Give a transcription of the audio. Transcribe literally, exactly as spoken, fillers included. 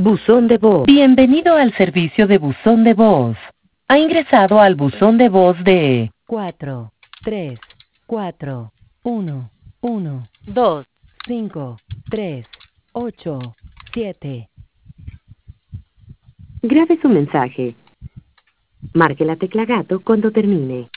Buzón de voz. Bienvenido al servicio de buzón de voz. Ha ingresado al buzón de voz de cuatro, tres, cuatro, uno, uno, dos, cinco, tres, ocho, siete. Grabe su mensaje. Marque la tecla gato cuando termine.